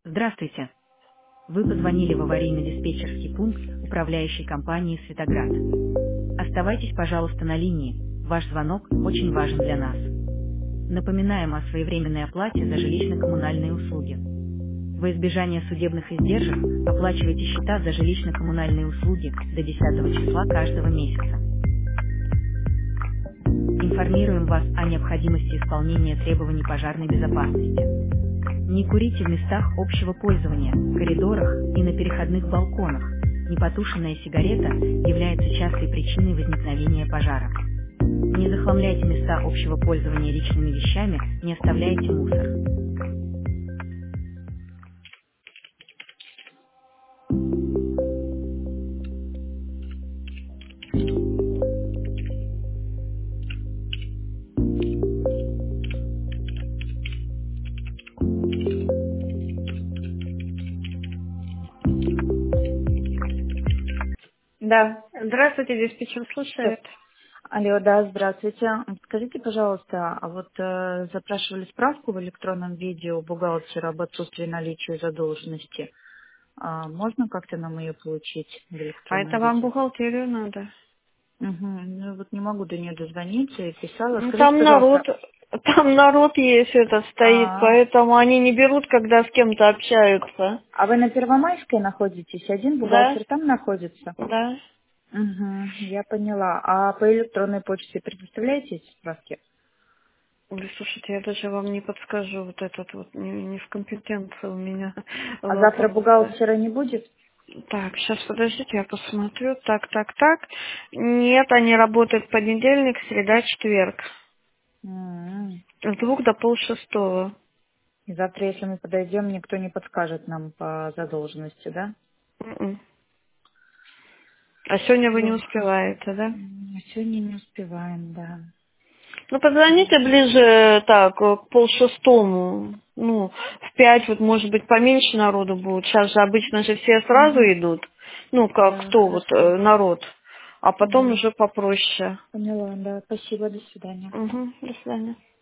Здравствуйте. Вы позвонили в аварийно-диспетчерский пункт управляющей компании «Светоград». Оставайтесь, пожалуйста, на линии. Ваш звонок очень важен для нас. Напоминаем о своевременной оплате за жилищно-коммунальные услуги. Во избежание судебных издержек оплачивайте счета за жилищно-коммунальные услуги до 10 числа каждого месяца. Информируем вас о необходимости исполнения требований пожарной безопасности. Не курите в местах общего пользования, коридорах и на переходных балконах. Непотушенная сигарета является частой причиной возникновения пожара. Не захламляйте места общего пользования личными вещами, не оставляйте мусор. Да. Здравствуйте, диспетчер Что? слушает. Алло, да, здравствуйте. Скажите, пожалуйста, а вот запрашивали справку в электронном виде у бухгалтера об отсутствии наличия задолженности. Можно как-то нам ее получить в А электронном это вам виде? бухгалтерию надо? Угу. Ну вот не могу до нее дозвониться и писала. Ну, Скажите, народ, пожалуйста. там народ есть этот стоит, А, поэтому они не берут, когда с кем-то общаются. а вы на Первомайской находитесь? Один Да? бухгалтер там находится? Да. Угу, я поняла. А по электронной почте предоставляете эти справки? Ой, слушайте, я даже вам не подскажу, вот этот вот не в компетенции у меня А завтра вопросы. бухгалтера не будет? Так, сейчас подождите, я посмотрю. Так. Нет, они работают понедельник, среда, четверг. М. С 2 до полшестого. И завтра, если мы подойдем, никто не подскажет нам по задолженности, да? Мгм. А сегодня вы не Ясно. успеваете, да? Сегодня не успеваем, да. Ну, позвоните ближе, так, к полшестому. Ну, в 5, вот, может быть, поменьше народу будет. Сейчас же обычно же все сразу Мгм. идут. Ну, как Да, кто вот, хорошо. народ. А потом Поняла. уже попроще. Поняла, да. Спасибо, до свидания. Угу, до свидания.